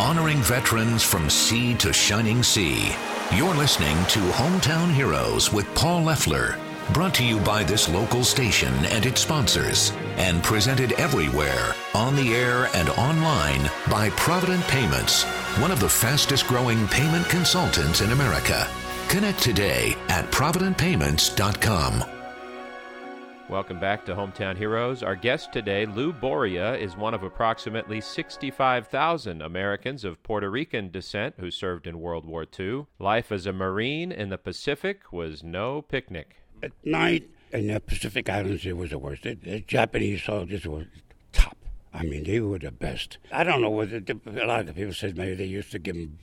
honoring veterans from sea to shining sea. You're listening to Hometown Heroes with Paul Leffler, brought to you by this local station and its sponsors, and presented everywhere, on the air and online, by Provident Payments, one of the fastest growing payment consultants in America. Connect today at providentpayments.com. Welcome back to Hometown Heroes. Our guest today, Lou Boria, is one of approximately 65,000 Americans of Puerto Rican descent who served in World War II. Life as a Marine in the Pacific was no picnic. At night in the Pacific Islands, it was the worst. The Japanese soldiers were top. I mean, they were the best. I don't know whether a lot of the people said maybe they used to give them,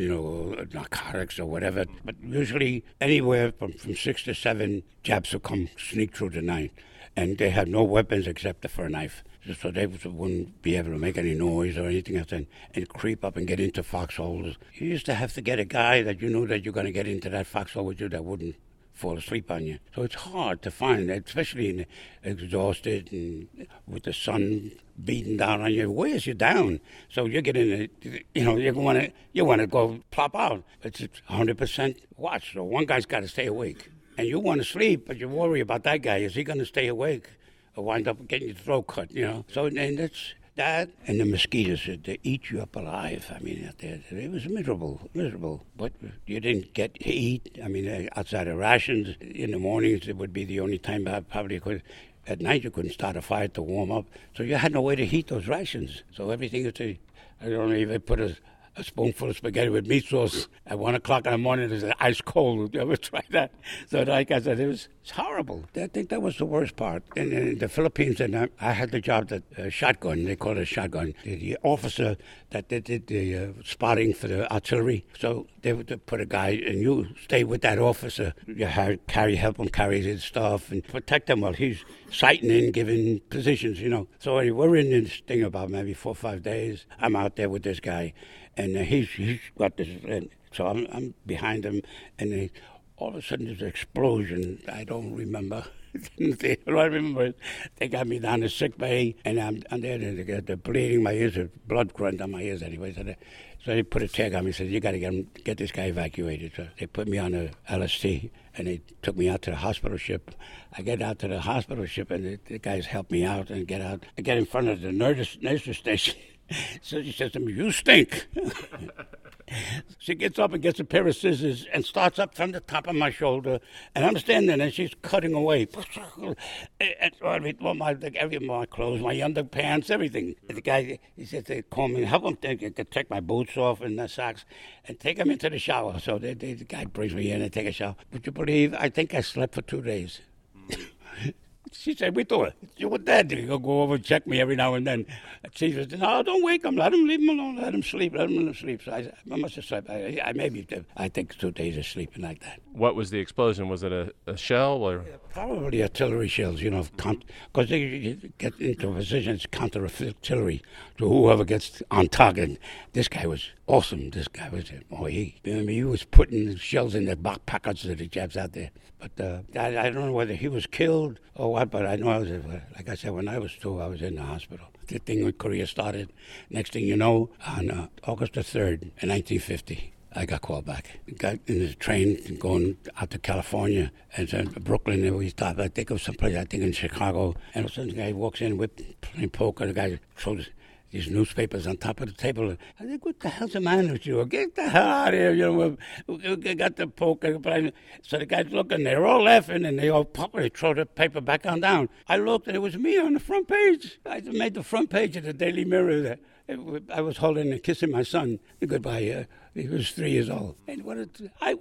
narcotics or whatever. But usually anywhere from 6 to 7 Japs would come sneak through the night. And they had no weapons except for a knife. So they wouldn't be able to make any noise or anything else and creep up and get into foxholes. You used to have to get a guy that you knew that you're going to get into that foxhole with you that wouldn't fall asleep on you. So it's hard to find, especially exhausted and with the sun beating down on you. It wears you down. So you get in it, you want to go plop out. It's 100% watch. So one guy's got to stay awake. And you want to sleep, but you worry about that guy. Is he going to stay awake or wind up getting your throat cut, So and that's that, and the mosquitoes, they eat you up alive. I mean, it was miserable. But you didn't get to eat. I mean, outside of rations, in the mornings, it would be the only time I probably could. At night, you couldn't start a fire to warm up. So you had no way to heat those rations. So everything was, I don't know if I put a spoonful of spaghetti with meat sauce at 1 o'clock in the morning. It's ice cold. You ever try that? So like I said, it's horrible. I think that was the worst part. In the Philippines, and I had the job that shotgun. They call it a shotgun. The officer that did the spotting for the artillery. So they would put a guy, and you stay with that officer. You help him carry his stuff and protect him while he's sighting in, giving positions. So we're in this thing about maybe 4 or 5 days. I'm out there with this guy. And he's got this, so I'm behind him, and all of a sudden there's an explosion. I don't remember. All I remember is they got me down to sick bay, and I'm there, and they're bleeding. My ears, blood running down my ears anyway. So they put a tag on me and said, you got to get this guy evacuated. So they put me on a LST, and they took me out to the hospital ship. I get out to the hospital ship, and the guys help me out and get out. I get in front of the nurse's station. So she says to me, you stink. She gets up and gets a pair of scissors and starts up from the top of my shoulder. And I'm standing there, and she's cutting away. And so I mean, every of my clothes, my underpants, everything. And the guy, he said, they call me, help him take my boots off and the socks and take him into the shower. So the guy brings me in and take a shower. Would you believe, I think I slept for 2 days. She said, we thought, you were dead. He'll go over and check me every now and then. And she said, no, don't wake him. Leave him alone. Let him sleep. So I must have slept. I think 2 days of sleeping like that. What was the explosion? Was it a shell or? Yeah, probably artillery shells, because they get into a position, it's counter-artillery to whoever gets on target. This guy was awesome. This guy was, he was putting shells in the back pockets of the Japs out there. But I don't know whether he was killed or what, but I know like I said, when I was 2, I was in the hospital. The thing with Korea started. Next thing you know, on August the 3rd, in 1950, I got called back. Got in the train going out to California and then Brooklyn, and we stopped. I think it was someplace, in Chicago. And all of a sudden, the guy walks in with playing poker. The guy throws these newspapers on top of the table. I think, what the hell's the matter with you? Get the hell out of here. We got the poker. So the guys looking, they're all laughing, and they all they throw the paper back on down. I looked, and it was me on the front page. I made the front page of the Daily Mirror there. I was holding and kissing my son goodbye. He was 3 years old. And I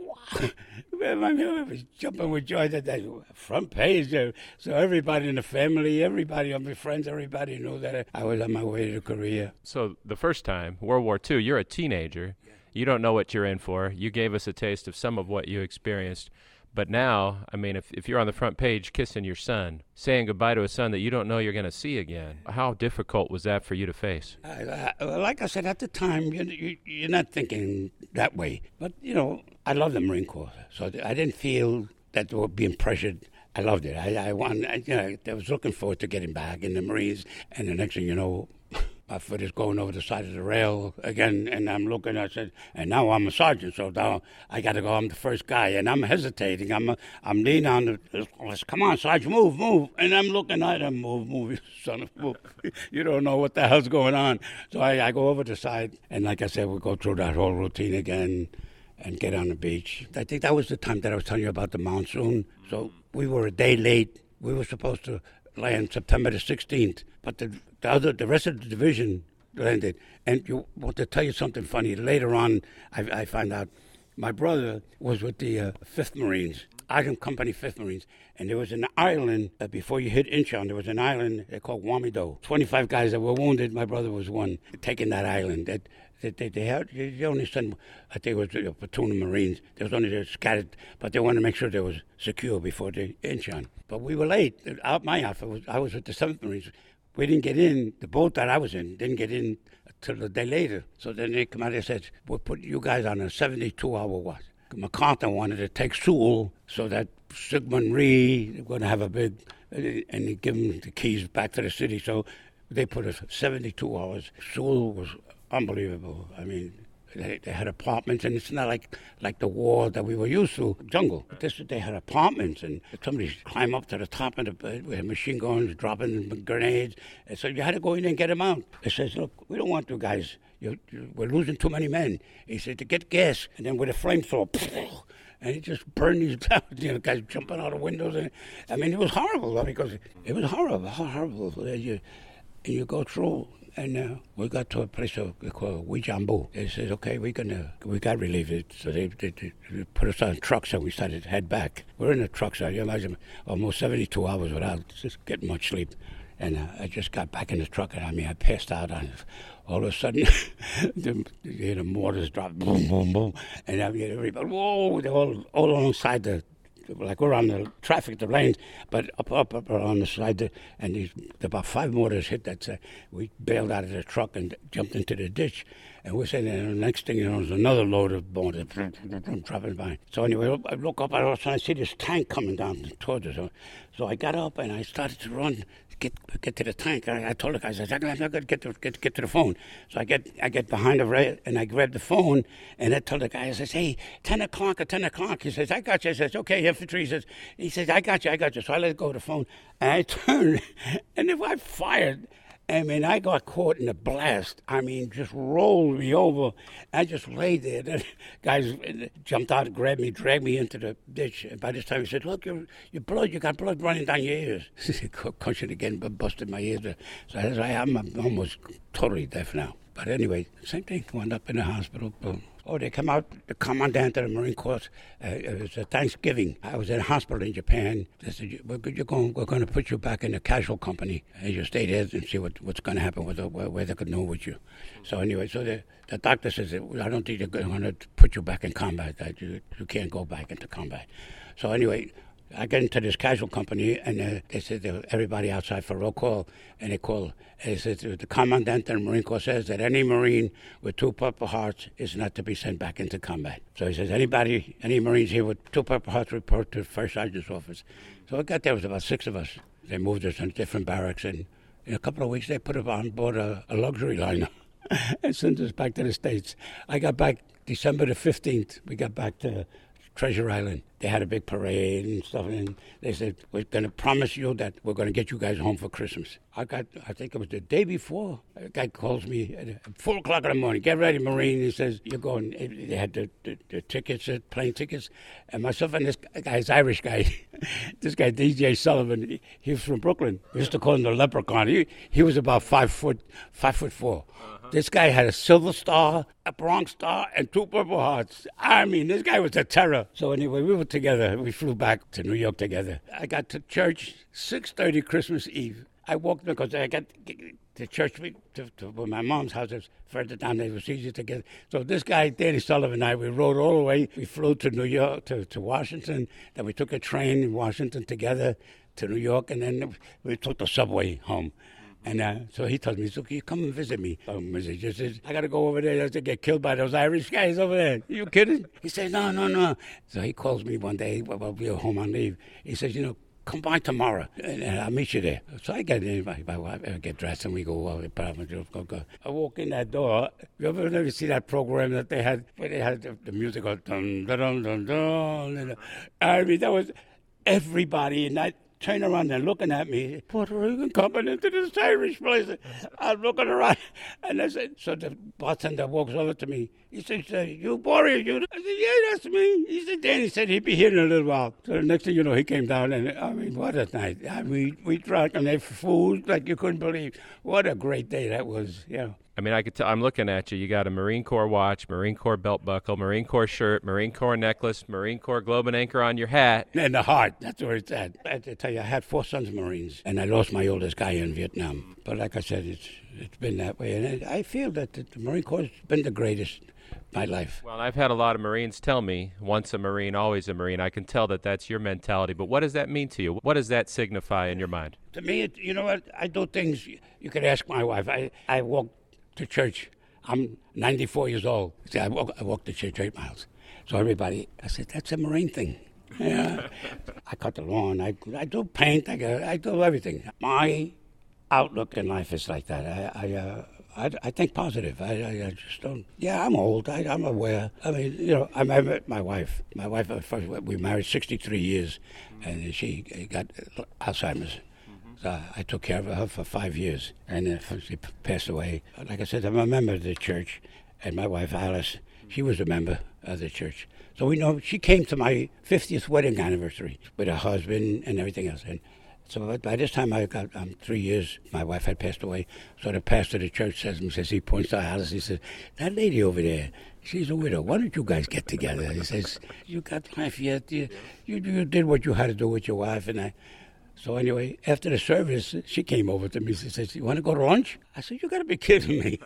was jumping with joy that front page. So everybody in the family, everybody of my friends, everybody knew that I was on my way to Korea. So the first time, World War II, you're a teenager. Yeah. You don't know what you're in for. You gave us a taste of some of what you experienced. But now, I mean, if you're on the front page kissing your son, saying goodbye to a son that you don't know you're going to see again, how difficult was that for you to face? Like I said, at the time, you're not thinking that way. But, I love the Marine Corps. So I didn't feel that they were being pressured. I loved it. I was looking forward to getting back in the Marines. And the next thing you know, my foot is going over the side of the rail again, and I'm looking. I said, and now I'm a sergeant, so now I got to go. I'm the first guy, and I'm hesitating. I'm leaning on the. Come on, Sergeant, move, and I'm looking at him, move, you son of a move. You don't know what the hell's going on. So I go over the side, and like I said, we go through that whole routine again, and get on the beach. I think that was the time that I was telling you about the monsoon. So we were a day late. We were supposed to land September the 16th, but the rest of the division landed. And you want to tell you something funny. Later on, I found out my brother was with the 5th Marines, Island Company 5th Marines, and there was an island before you hit Incheon. There was an island called Wamido. 25 guys that were wounded. My brother was one taking that island. They only sent, I think it was a platoon of Marines. They was only scattered, but they wanted to make sure they was secure before the Incheon. But we were late. My outfit I was with the 7th Marines. We didn't get in. The boat that I was in didn't get in until a day later. So then they come out and said, we'll put you guys on a 72-hour watch. MacArthur wanted to take Sewell so that Sigmund Rhee were going to have a big, and they give them the keys back to the city. So they put us 72 hours. Sewell was unbelievable. I mean, they had apartments, and it's not like the war that we were used to, jungle. They had apartments, and somebody climb up to the top of the bed with machine guns, dropping grenades. And so you had to go in and get them out. They says, look, we don't want you guys. We're losing too many men. He said, to get gas, and then with a flamethrower, and he just burned these guys jumping out of windows. And, I mean, it was horrible, because it was horrible. You go through, and we got to a place called Wijambu. They said, okay, we got relieved. So they put us on trucks, and we started to head back. We're in the trucks, you imagine, almost 72 hours without just getting much sleep. And I just got back in the truck, and I passed out on it. All of a sudden, the mortars drop, boom, boom, boom. And everybody, whoa, they're all alongside like we're on the traffic, the lanes, but up on the side, and about 5 mortars hit that. We bailed out of the truck and jumped into the ditch. And we're saying, the next thing you know, there's another load of mortars dropping by. So anyway, I look up, I see this tank coming down towards us. So I got up and I started to run. Get to the tank. I told the guys, I'm not going to get to the phone. So I get behind the rail and I grab the phone and I tell the guy, I says, hey, 10 o'clock. He says, I got you. I says, okay, infantry. He says, I got you. So I let go of the phone and I turned and if I fired, I got caught in a blast. Just rolled me over. I just lay there. The guys jumped out and grabbed me, dragged me into the ditch. And by this time, he said, look, you got blood running down your ears. Concussion again, but busted my ears. So I'm almost totally deaf now. But anyway, same thing. Wound up in the hospital. Boom. Oh, they come out, the commandant of the Marine Corps, it was a Thanksgiving. I was in a hospital in Japan. They said, we're going to put you back in the casual company. And you stay there and see what's going to happen, where they could know with you. So anyway, so the doctor says, I don't think they're going to put you back in combat. You can't go back into combat. So anyway, I get into this casual company, and they said everybody outside for roll call, and they call. And they said the commandant of the Marine Corps says that any Marine with 2 Purple Hearts is not to be sent back into combat. So he says any Marines here with 2 Purple Hearts report to the First Sergeant's office. So I got there, was about 6 of us. They moved us in different barracks, and in a couple of weeks they put us on board a luxury liner and sent us back to the States. I got back December the 15th. We got back to Treasure Island. They had a big parade and stuff, and they said, we're going to promise you that we're going to get you guys home for Christmas. I think it was the day before, a guy calls me at 4 o'clock in the morning, get ready, Marine. He says, you're going, they had the tickets, plane tickets, and myself and this guy's Irish guy, this guy, DJ Sullivan, he was from Brooklyn. We used to call him the Leprechaun. He was about 5'4". This guy had a Silver Star, a Bronx Star, and 2 Purple Hearts. This guy was a terror. So anyway, we were together. We flew back to New York together. I got to church 6:30 Christmas Eve. I walked because I got to church to my mom's house. It was further down. It was easier to get. So this guy, Danny Sullivan, and I, we rode all the way. We flew to New York, to Washington. Then we took a train in Washington together to New York, and then we took the subway home. And so he tells me, so can you come and visit me? He just says, I got to go over there to get killed by those Irish guys over there. Are you kidding? He says, no. So he calls me one day while we were home on leave. He says, come by tomorrow, and I'll meet you there. So I get in, my wife, I get dressed, and we go. Go. I walk in that door. You ever see that program that they had, where they had the music go dun dun dun dun dun? I mean, that was everybody, and I turn around and looking at me. Puerto Rican coming into this Irish place. I'm looking around, and I said, so the bartender walks over to me. He says, "You Boris, you?" I said, "Yeah, that's me." He said, "Dan," he said, "He'd be here in a little while." So the next thing you know, he came down, and I mean, what a night. I mean, we drank and ate food like you couldn't believe. What a great day that was, you know. I mean, I could tell. I'm looking at you. You got a Marine Corps watch, Marine Corps belt buckle, Marine Corps shirt, Marine Corps necklace, Marine Corps globe and anchor on your hat. And the heart, that's where it's at. I have to tell you, I had 4 sons Marines, and I lost my oldest guy in Vietnam. But like I said, it's been that way. And I feel that the Marine Corps has been the greatest in my life. Well, I've had a lot of Marines tell me, once a Marine, always a Marine. I can tell that that's your mentality. But what does that mean to you? What does that signify in your mind? To me, you know what? I do things, you could ask my wife. I walk to church. I'm 94 years old. See, I walk to church 8 miles. So everybody, I said, that's a Marine thing. Yeah. I cut the lawn. I do paint. I do everything. My outlook in life is like that. I think positive. I just don't. Yeah, I'm old. I'm aware. I mean, you know, I met my wife. My wife, we married 63 years, and she got Alzheimer's. So I took care of her for 5 years, and she passed away. Like I said, I'm a member of the church, and my wife, Alice, she was a member of the church. So we know she came to my 50th wedding anniversary with her husband and everything else. And so by this time, I'm 3 years, my wife had passed away. So the pastor of the church says, he points to Alice, he says, that lady over there, she's a widow. Why don't you guys get together? He says, you got life yet. You did what you had to do with your wife, and I... So anyway, after the service, she came over to me. She said, "You want to go to lunch?" I said, "You got to be kidding me."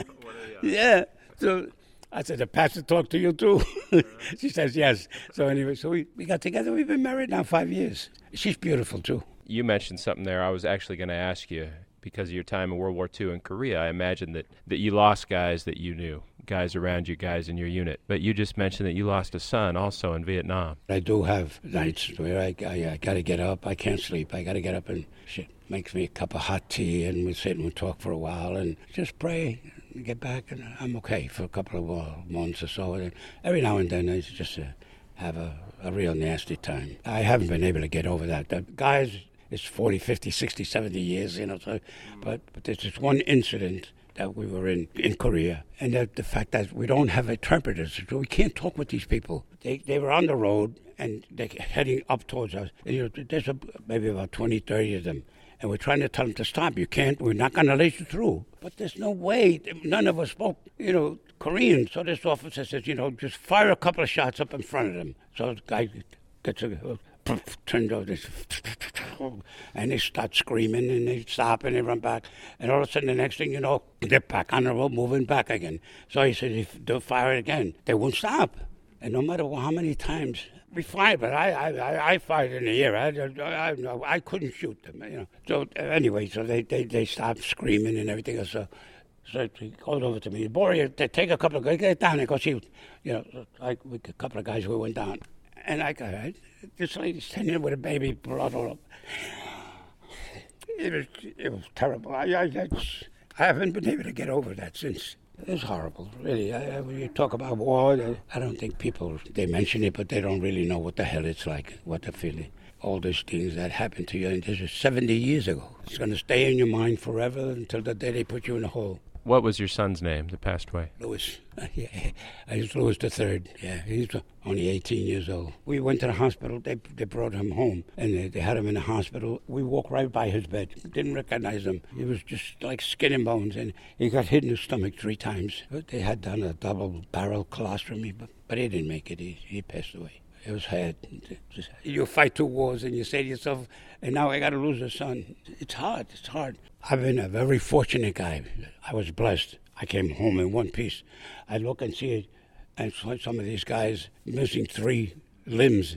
Yeah. So I said, "The pastor talked to you too?" She says, "Yes." So anyway, so we got together. We've been married now 5 years. She's beautiful too. You mentioned something there I was actually going to ask you. Because of your time in World War II in Korea, I imagine that you lost guys that you knew, guys around you, guys in your unit. But you just mentioned that you lost a son also in Vietnam. I do have nights where I got to get up. I can't sleep. I got to get up and she makes me a cup of hot tea, and we sit and we talk for a while and just pray and get back. And I'm okay for a couple of months or so. And every now and then I just have a real nasty time. I haven't been able to get over that. The guys... It's 40, 50, 60, 70 years, you know. So, but there's this one incident that we were in Korea, and the fact that we don't have interpreters, so we can't talk with these people. They were on the road, and they're heading up towards us. And, you know, there's maybe about 20, 30 of them, and we're trying to tell them to stop. You can't. We're not going to let you through. But there's no way. None of us spoke, you know, Korean. So this officer says, you know, just fire a couple of shots up in front of them. So the guy gets turned over this, and they start screaming, and they stop, and they run back, and all of a sudden, the next thing you know, they're back on the road, moving back again. So he said, if they'll fire it again, they won't stop. And no matter how many times we fired, but I fired in the air. I couldn't shoot them, you know. So anyway, so they stopped screaming and everything else. So he called over to me, Boris, take a couple of guys, get down and go see, you know, like a couple of guys who went down. And this lady's standing there with a baby, blood all up. It was terrible. I haven't been able to get over that since. It's horrible, really. When you talk about war, I don't think people, they mention it, but they don't really know what the hell it's like, what they're feeling. All these things that happened to you, and this is 70 years ago. It's going to stay in your mind forever until the day they put you in a hole. What was your son's name that passed away? Louis. Yeah, he's Louis III. Yeah, he's only 18 years old. We went to the hospital. They brought him home, and they had him in the hospital. We walked right by his bed. Didn't recognize him. He was just like skin and bones, and he got hit in the stomach 3 times. But they had done a double-barrel colostomy, but he didn't make it. He passed away. It was hard. You fight 2 wars, and you say to yourself, and now I got to lose a son. It's hard. It's hard. I've been a very fortunate guy. I was blessed. I came home in one piece. I look and see it, and some of these guys missing 3 limbs,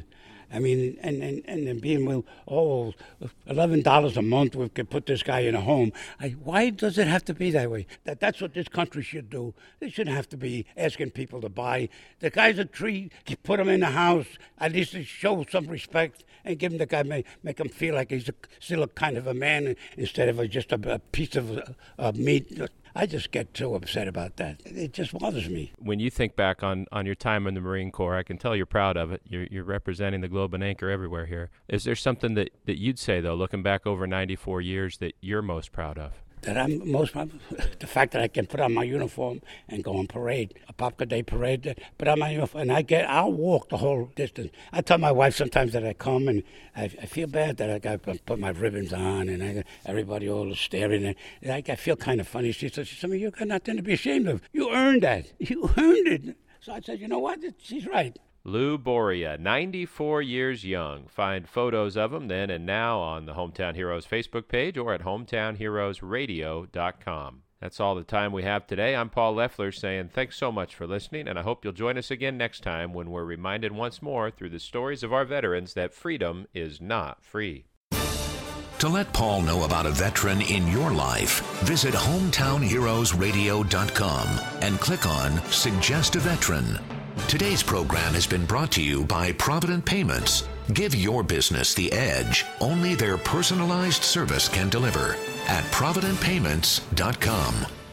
I mean, and then being, well, $11 a month, we could put this guy in a home. Why does it have to be that way? That's what this country should do. They shouldn't have to be asking people to buy. The guy's a tree, you put him in the house, at least to show some respect and give him the guy, make him feel like he's still a kind of a man instead of just a piece of meat. I just get so upset about that. It just bothers me. When you think back on your time in the Marine Corps, I can tell you're proud of it. You're representing the Globe and Anchor everywhere here. Is there something that you'd say, though, looking back over 94 years, that you're most proud of? That I'm most proud of? The fact that I can put on my uniform and go on parade, a Popka Day parade, put on my uniform, and I'll walk the whole distance. I tell my wife sometimes that I come and I feel bad that I got to put my ribbons on and everybody all staring. And I feel kind of funny. She says, "You got nothing to be ashamed of. You earned that. You earned it." So I said, you know what? She's right. Lou Boria, 94 years young. Find photos of him then and now on the Hometown Heroes Facebook page or at hometownheroesradio.com. That's all the time we have today. I'm Paul Leffler saying thanks so much for listening, and I hope you'll join us again next time when we're reminded once more through the stories of our veterans that freedom is not free. To let Paul know about a veteran in your life, visit hometownheroesradio.com and click on Suggest a Veteran. Today's program has been brought to you by Provident Payments. Give your business the edge only their personalized service can deliver at providentpayments.com.